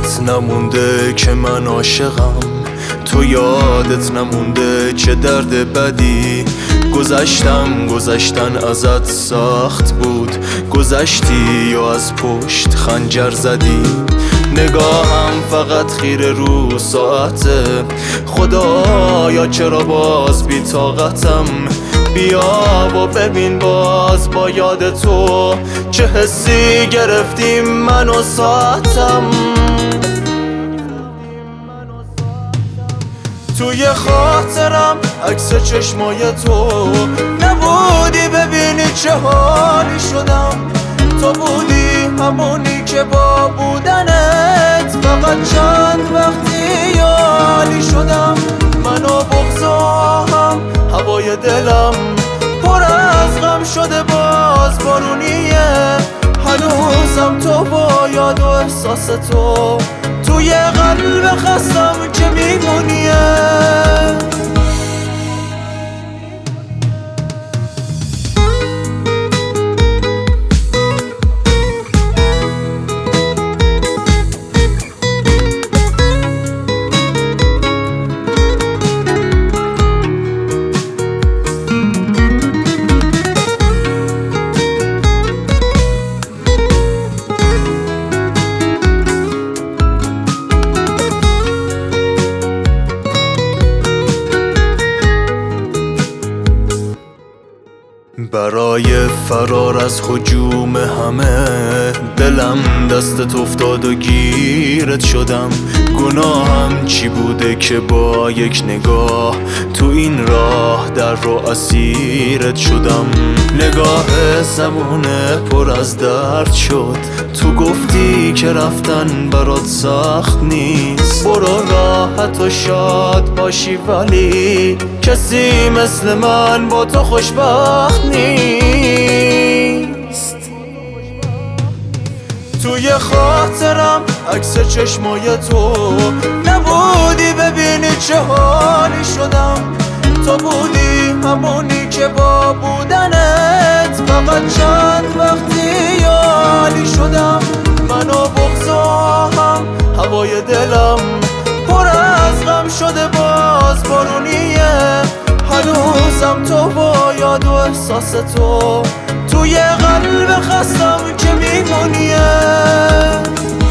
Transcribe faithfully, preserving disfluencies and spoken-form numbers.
یادت نمونده که من عاشقم، تو یادت نمونده چه درد بدی گذشتم. گذشتن ازت سخت بود، گذشتی یا از پشت خنجر زدی. نگاهم فقط خیره رو ساعته، خدایا چرا باز بی طاقتم. بیا و ببین باز با یاد تو چه حسی گرفتیم من و ساعتم. توی خاطرم عکس چشمای تو نبودی، ببینی چه حالی شدم. تو بودی همونی که با بودنت فقط چند وقتی یالی شدم. من و بغضام هوای دلم پر از غم شده، باز بارونیه. هنوزم تو با یاد و احساس تو توی قلب خستم که میمونیه. برای فرار از هجوم همه دلم دستت افتاد و گیرت شدم. گناهم چی بوده که با یک نگاه تو این راه در رو اسیرت شدم. نگاه زمونه پر از درد شد، تو گفتی که رفتن برات سخت نیست. برو راحت و شاد باشی، ولی کسی مثل من با تو خوشبخت نیست. توی خاطرم عکس چشمای تو نبودی، ببینی چه حالی شدم. تو بودی همونی که با بودنت فقط چند وقتی یالی شدم. من و بغضام هوای دلم پر از غم شده، باز بارونیه. هنوزم تو با یاد و احساس تو توی قلب خستم که میمونیه.